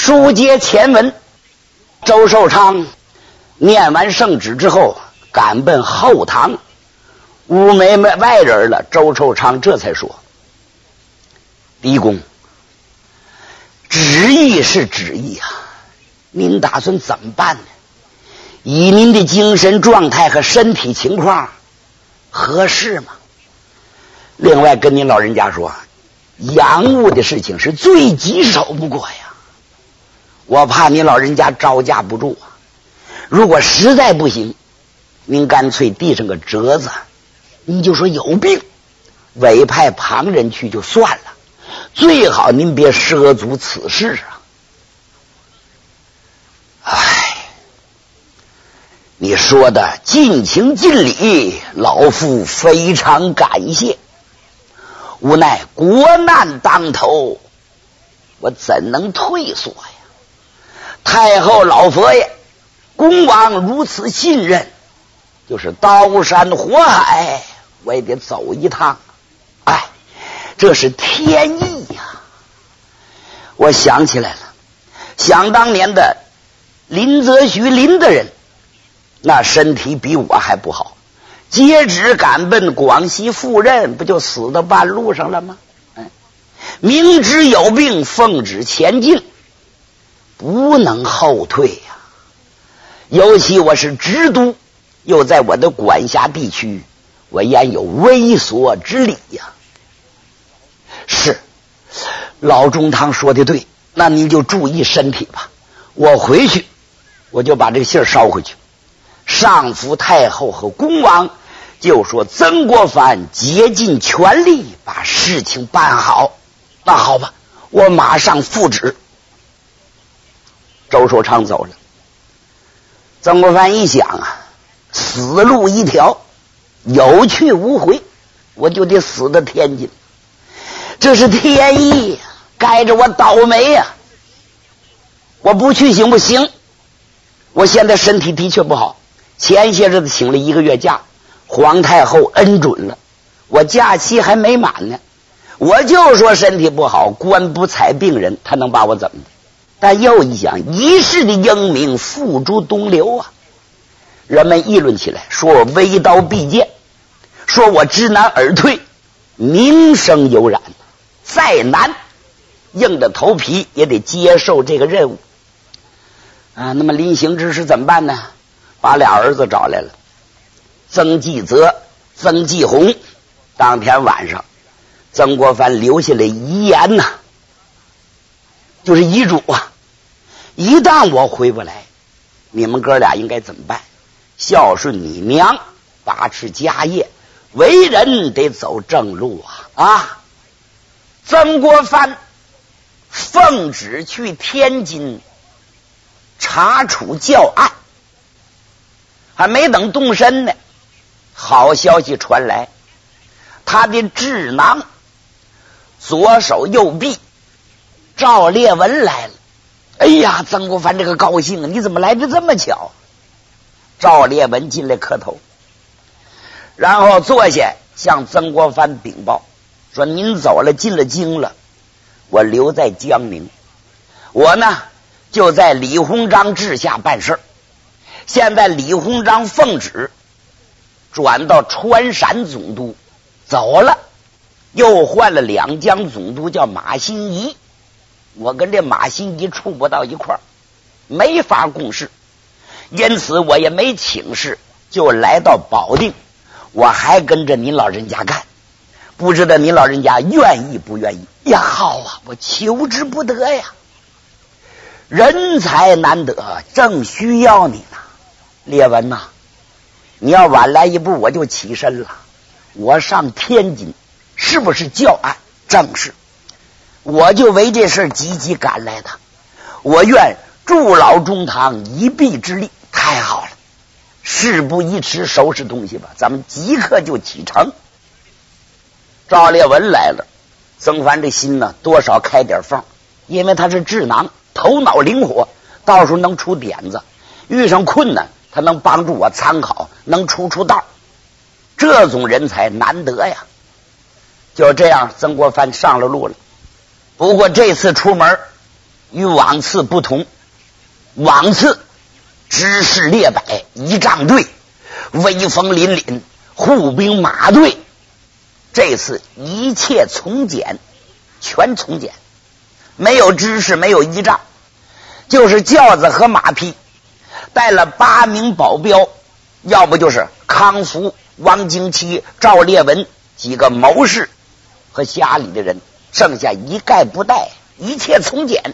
书接前文，周寿昌念完圣旨之后赶奔后堂，屋没外人了。周寿昌这才说：狄公，旨意是旨意啊，您打算怎么办呢？以您的精神状态和身体情况合适吗？另外跟您老人家说，养物的事情是最棘手不过呀，我怕您老人家招架不住啊。如果实在不行，您干脆递上个折子，您就说有病，委派旁人去就算了，最好您别涉足此事啊。哎，你说的尽情尽理，老夫非常感谢。无奈国难当头，我怎能退缩呀？太后老佛爷恭王如此信任，就是刀山火海我也得走一趟。哎，这是天意呀。我想起来了，想当年的林则徐林大人，那身体比我还不好，接旨赶奔广西赴任，不就死到半路上了吗？明知有病，奉旨前进，不能后退呀。尤其我是直督，又在我的管辖地区，我焉有微缩之理呀？是，老中堂说的对，那您就注意身体吧。我回去，我就把这个信捎回去，上服太后和恭王，就说曾国藩竭尽全力把事情办好。那好吧，我马上复旨。周寿昌走了，曾国藩一想啊，死路一条，有去无回，我就得死到天津，这是天意呀，该着我倒霉呀。我不去行不行？我现在身体的确不好，前些日子请了1个月假，皇太后恩准了，我假期还没满呢。我就说身体不好，官不采病人，他能把我怎么的？但又一想，一世的英名付诸东流啊！人们议论起来，说我微刀必剑，说我知难而退，名声犹然，再难硬着头皮也得接受这个任务啊。那么临行之时怎么办呢？把俩儿子找来了，曾纪泽、曾纪洪。当天晚上，曾国藩留下了遗言呐，就是遗嘱啊。一旦我回不来，你们哥俩应该怎么办？孝顺你娘，把持家业，为人得走正路啊！曾国藩奉旨去天津查处教案，还没等动身呢，好消息传来，他的智囊左手右臂赵烈文来了。哎呀，曾国藩这个高兴啊，你怎么来的这么巧？赵烈文进来磕头，然后坐下向曾国藩禀报说：您走了，进了京了，我留在江宁，我呢就在李鸿章治下办事。现在李鸿章奉旨转到川陕总督，走了，又换了2江总督，叫马新贻。我跟这马新贻处不到一块儿，没法共事，因此我也没请示，就来到保定。我还跟着您老人家干，不知道您老人家愿意不愿意？呀，好啊，我求之不得呀！人才难得，正需要你呢。烈文呐，你要晚来一步，我就起身了。我上天津，是不是教案？正是。我就为这事积极赶来的，我愿助老中堂一臂之力。太好了，事不宜迟，收拾东西吧，咱们即刻就启程。赵烈文来了，曾藩这心呢多少开点缝，因为他是智囊，头脑灵活，到时候能出点子，遇上困难他能帮助我参考，能出道，这种人才难得呀。就这样，曾国藩上了路了。不过这次出门与往次不同，往次知识列摆，仪仗队，威风凛凛，护兵马队，这次一切从简，全从简，没有知识，没有仪仗，就是轿子和马匹，带了8名保镖，要不就是康福、王经期、赵烈文几个谋士和家里的人，剩下一概不带，一切从简。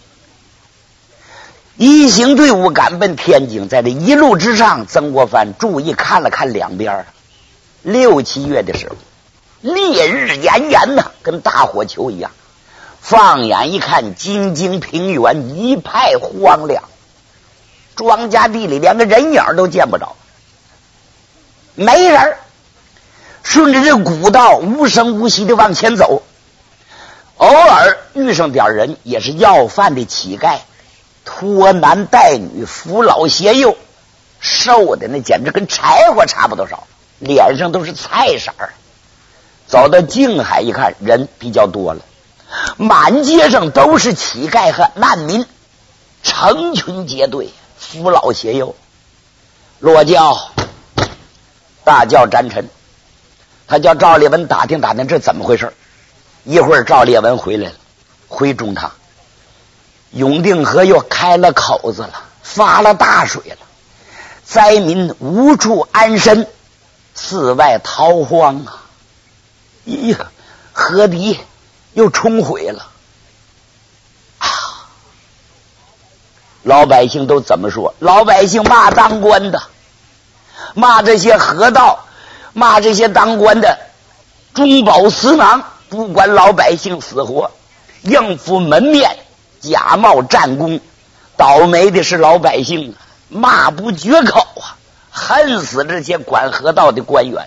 一行队伍赶奔天津，在这一路之上，曾国藩注意看了看两边，6、7月的时候，烈日炎炎呐，跟大火球一样。放眼一看，金京平原一派荒凉，庄稼地里连个人影都见不着，没人。顺着这古道无声无息的往前走，偶尔遇上点人，也是要饭的乞丐，拖男带女，扶老携幼，瘦的那简直跟柴火差不多少，脸上都是菜色儿。走到静海一看，人比较多了，满街上都是乞丐和难民，成群结队，扶老携幼。落轿，大轿沾尘，他叫赵烈文打听打听这怎么回事。一会儿赵烈文回来了，回中堂，永定河又开了口子了，发了大水了，灾民无处安身，四外逃荒啊！咦，河堤又冲毁了啊！老百姓都怎么说？老百姓骂当官的，骂这些河道，骂这些当官的中饱私囊，不管老百姓死活，应付门面，假冒战功。倒霉的是老百姓，骂不绝口啊，恨死这些管河道的官员。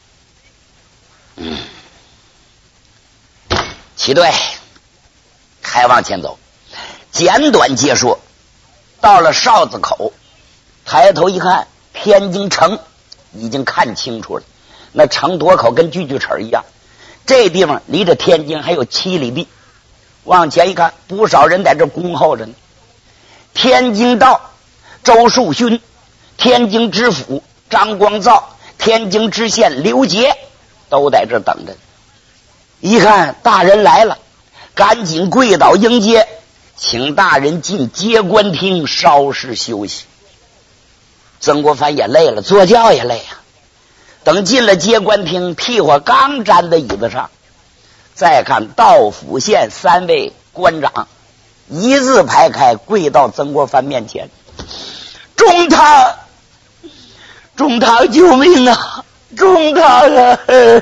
齐队还往前走，简短接说，到了哨子口，抬头一看，天津城已经看清楚了，那城垛口跟锯锯齿一样，这地方离着天津还有7里地。往前一看，不少人在这恭候着呢。天津道周树勋，天津知府张光造，天津知县刘杰都在这等着。一看大人来了，赶紧跪倒迎接，请大人进接官厅稍事休息。曾国藩也累了，坐轿也累啊。等进了接官厅，屁股刚站在椅子上，再看道府县3位官长一字排开，跪到曾国藩面前：中堂，中堂救命啊！中堂啊！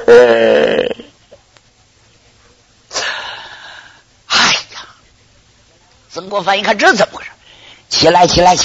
哎呀！曾国藩一看这怎么回事？起来！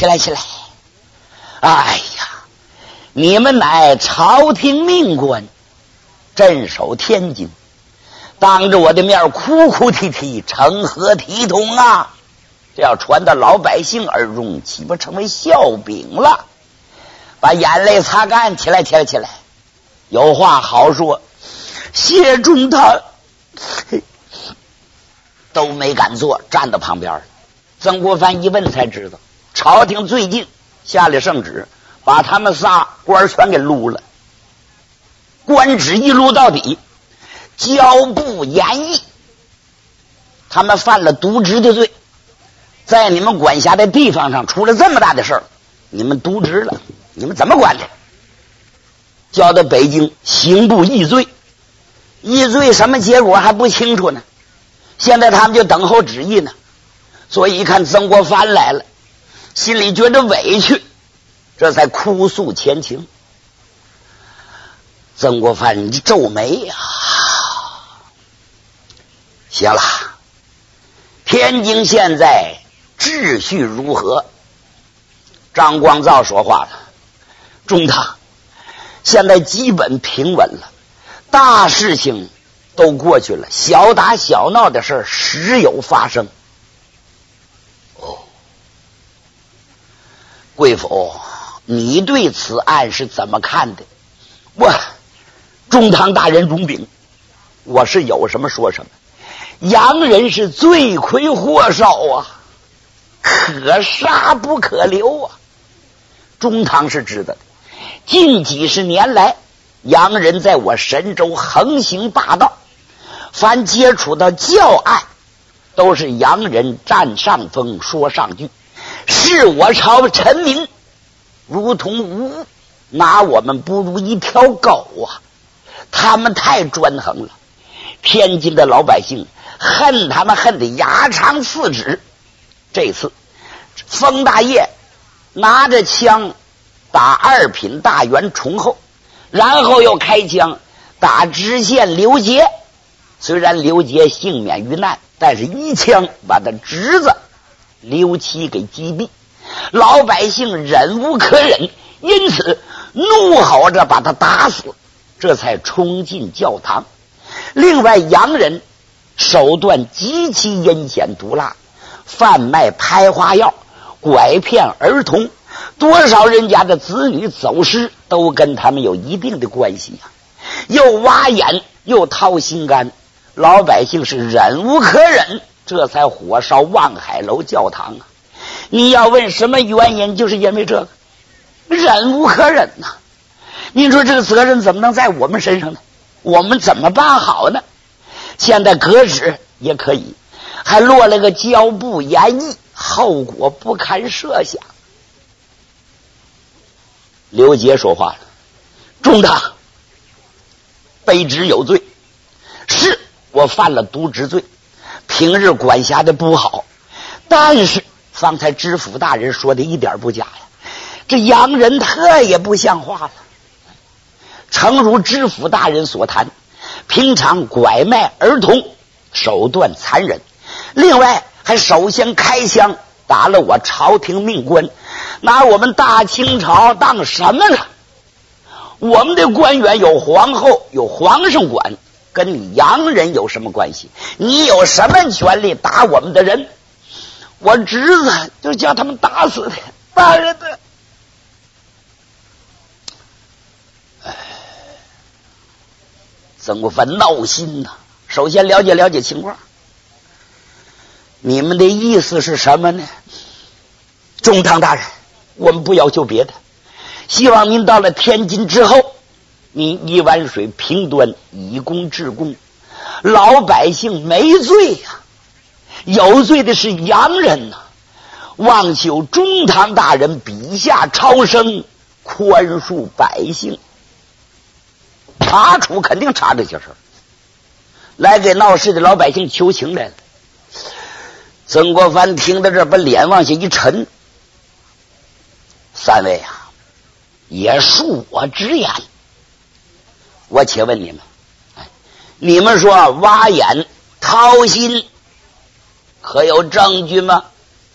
哎呀！你们乃朝廷命官，镇守天津，当着我的面哭哭啼啼，成何体统啊！这要传到老百姓耳中，岂不成为笑柄了？把眼泪擦干，起来！有话好说，谢中堂。都没敢坐，站到旁边。曾国藩一问才知道，朝廷最近下了圣旨，把他们仨官全给撸了，官职一撸到底，交部严役，他们犯了渎职的罪，在你们管辖的地方上出了这么大的事儿，你们渎职了，你们怎么管的？交到北京刑部议罪，议罪什么结果还不清楚呢，现在他们就等候旨意呢。所以一看曾国藩来了，心里觉得委屈，这才哭诉前情。曾国藩皱眉呀，行了，天津现在秩序如何？张光造说话了：中堂，现在基本平稳了，大事情都过去了，小打小闹的事时有发生。贵府，你对此案是怎么看的？中堂大人容禀，我是有什么说什么，洋人是罪魁祸首啊！ 可杀不可留啊！中堂是知道的，近几十年来，洋人在我神州横行霸道，凡接触到教案，都是洋人占上风说上句，视我朝臣民如同无物，拿我们不如一条狗啊！他们太专横了，天津的老百姓恨他们恨得牙长4指。这次封大业拿着枪打2品大员崇厚，然后又开枪打知县刘杰。虽然刘杰幸免于难，但是一枪把他侄子刘琦给击毙，老百姓忍无可忍，因此怒吼着把他打死，这才冲进教堂。另外洋人手段极其阴险毒辣，贩卖拍花药，拐骗儿童，多少人家的子女走失都跟他们有一定的关系啊！又挖眼又掏心肝，老百姓是忍无可忍，这才火烧望海楼教堂啊！你要问什么原因，就是因为这个忍无可忍呐！您说这个责任怎么能在我们身上呢？我们怎么办好呢？现在革职也可以，还落了个交部严议，后果不堪设想。刘杰说话了：中堂卑职有罪，是我犯了渎职罪，平日管辖的不好，但是方才知府大人说的一点不假呀，这洋人特也不像话了。诚如知府大人所谈，平常拐卖儿童，手段残忍，另外还首先开枪打了我朝廷命官，拿我们大清朝当什么了？我们的官员有皇后有皇上管，跟你洋人有什么关系？你有什么权利打我们的人？我侄子就叫他们打死的，大人的。曾国藩闹心呐！首先了解情况，你们的意思是什么呢？中堂大人，我们不要求别的，希望您到了天津之后，您一碗水平端，以公治公，老百姓没罪呀，有罪的是洋人呐！望求中堂大人笔下超生，宽恕百姓。查处肯定查这些事儿，来给闹事的老百姓求情来了。曾国藩听到这，把脸往下一沉：三位啊，也恕我直言。我且问你们，你们说挖眼掏心，可有证据吗？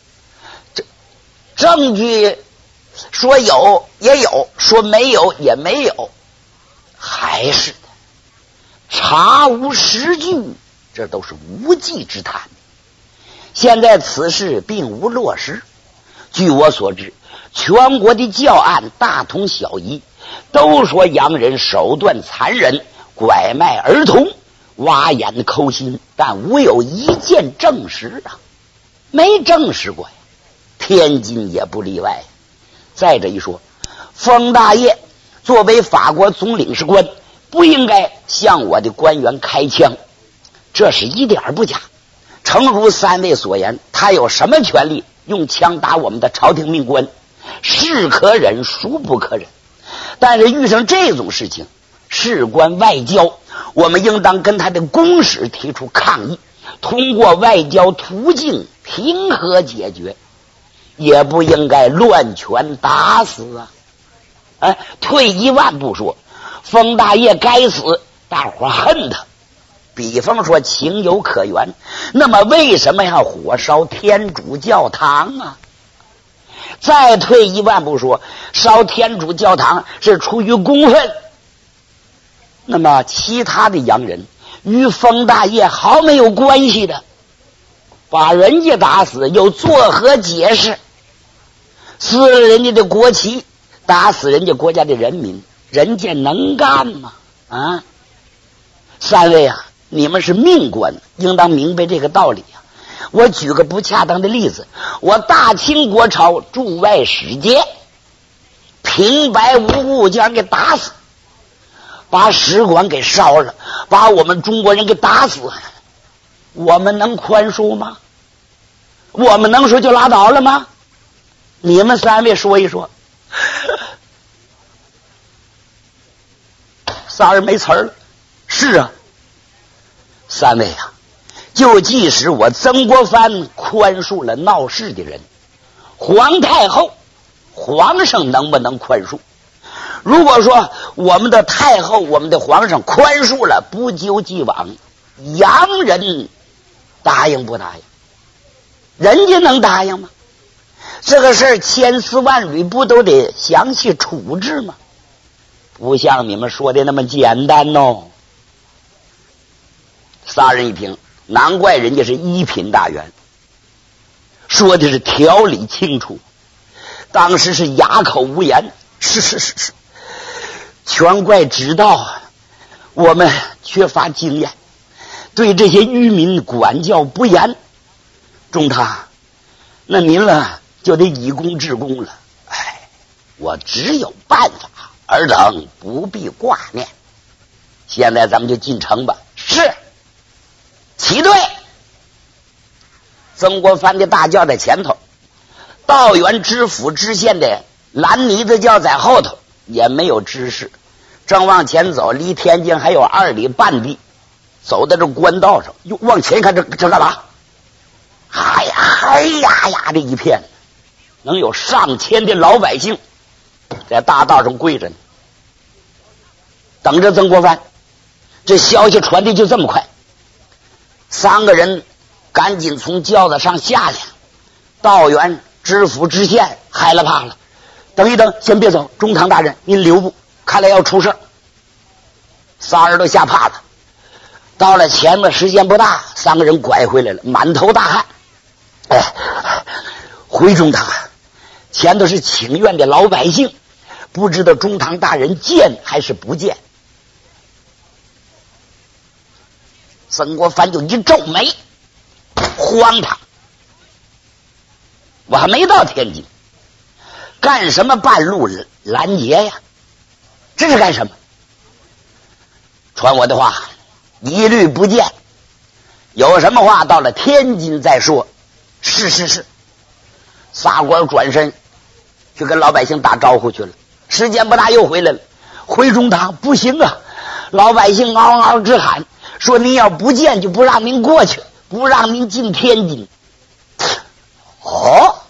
证据说有也有，说没有也没有。还是的，查无实据，这都是无稽之谈。现在此事并无落实，据我所知，全国的教案大同小异，都说洋人手段残忍，拐卖儿童，挖眼抠心，但无有一件证实啊，没证实过呀。天津也不例外。再者一说，封大业作为法国总领事官，不应该向我的官员开枪，这是一点不假。诚如三位所言，他有什么权利用枪打我们的朝廷命官？是可忍，孰不可忍。但是遇上这种事情，事关外交，我们应当跟他的公使提出抗议，通过外交途径平和解决，也不应该乱拳打死啊！退一万步说，封大业该死，大伙恨他，比方说情有可原，那么为什么要火烧天主教堂啊？再退一万步说，烧天主教堂是出于公愤，那么其他的洋人与封大业毫没有关系的，把人家打死又作何解释？撕了人家的国旗，打死人家国家的人民，人家能干吗？啊！三位啊，你们是命官，应当明白这个道理啊！ 我举个不恰当的例子，我大清国朝驻外使节平白无故将人给打死，把使馆给烧了，把我们中国人给打死，我们能宽恕吗？我们能说就拉倒了吗？你们三位说一说。仨人没词儿了。是啊，三位啊，就即使我曾国藩宽恕了闹事的人，皇太后皇上能不能宽恕？如果说我们的太后我们的皇上宽恕了，不究既往，洋人答应不答应？人家能答应吗？这个事儿千丝万缕不都得详细处置吗？不像你们说的那么简单哦。仨人一听，难怪人家是一品大员，说的是条理清楚，当时是哑口无言。是，全怪知道我们缺乏经验，对这些渔民管教不严。中堂，那您了就得以公治公了。哎，我只有办法，尔等不必挂念。现在咱们就进城吧。是，齐队。曾国藩的大轿在前头，道员知府知县的蓝呢子轿在后头，也没有知识。正往前走，离天津还有2里半地，走到这官道上，又往前看，这干嘛？哎呀，这一片能有上千的老百姓在大道上跪着呢，等着曾国藩。这消息传递就这么快，3个人赶紧从轿子上下来。道员知府知县害了怕了，等一等，先别走，中堂大人您留步，看来要出事。仨人都吓怕了。到了前面时间不大，3个人拐回来了，满头大汗。回中堂，前头是请愿的老百姓，不知道中堂大人见还是不见。曾国藩就一皱眉，荒唐！我还没到天津，干什么半路拦截呀？这是干什么？传我的话，一律不见，有什么话到了天津再说。是。仨官转身去跟老百姓打招呼去了，时间不大又回来了。回中堂不行啊，老百姓嗷嗷直喊，说您要不见就不让您过去，不让您进天津。哦，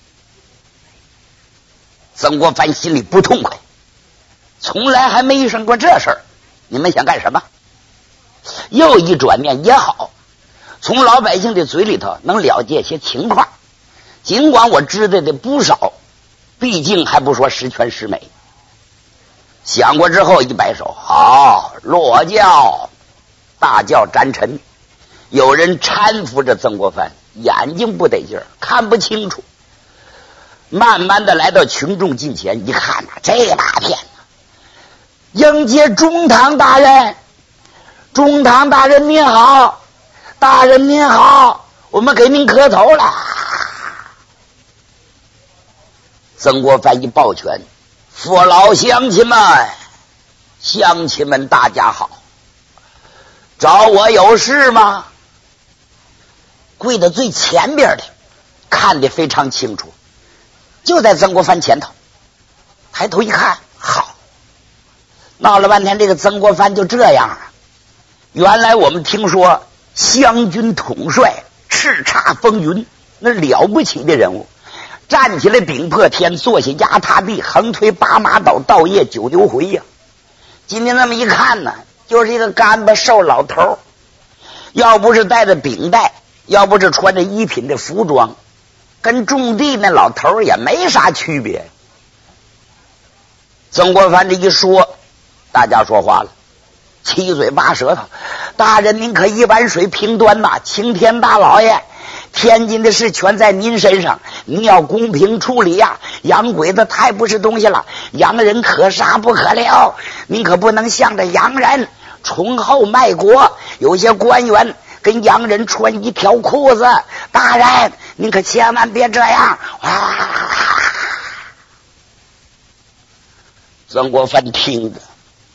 曾国藩心里不痛快，从来还没遇上过这事儿，你们想干什么？又一转念也好，从老百姓的嘴里头能了解些情况，尽管我知道的不少，毕竟还不说十全十美。想过之后一摆手，好，落轿。大轿沾尘，有人搀扶着曾国藩，眼睛不得劲儿，看不清楚。慢慢的来到群众近前，一看这大片迎接中堂大人。中堂大人您好，大人您好，我们给您磕头了。曾国藩一抱拳，父老乡亲们大家好，找我有事吗？跪在最前边的看得非常清楚，就在曾国藩前头。抬头一看，好，闹了半天这个曾国藩就这样啊。原来我们听说湘军统帅叱咤风云，那了不起的人物，站起来顶破天，坐下压塌地，横推8马刀，倒夜9流回呀。今天那么一看呢，就是一个干巴瘦老头，要不是带着饼带，要不是穿着一品的服装，跟种地那老头也没啥区别。曾国藩这一说，大家说话了，七嘴八舌头。大人您可一碗水平端呐，青天大老爷，天津的事全在您身上，您要公平处理呀。洋鬼子太不是东西了，洋人可杀不可了，您可不能向着洋人崇厚卖国。有些官员跟洋人穿一条裤子。大人，您可千万别这样！曾国藩听着，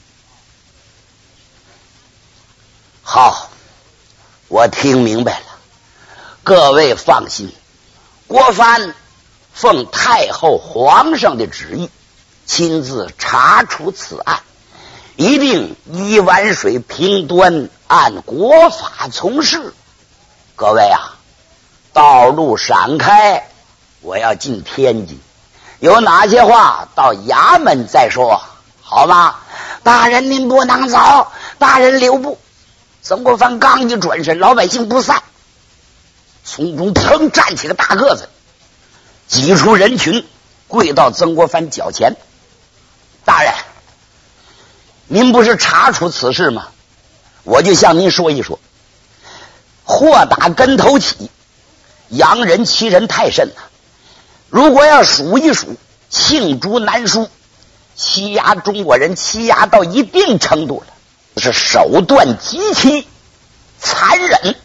好，我听明白了。各位放心，国藩奉太后皇上的旨意，亲自查处此案，一定以万水平端，按国法从事。各位啊，道路闪开，我要进天津，有哪些话到衙门再说，好吗？大人您不能走，大人留步。曾国藩刚一转身，老百姓不散，从中腾站起个大个子，挤出人群，跪到曾国藩脚前。大人，您不是查处此事吗？我就向您说一说。祸打跟头起，洋人欺人太甚了。如果要数一数，罄竹难书，欺压中国人欺压到一定程度了，是手段极其残忍，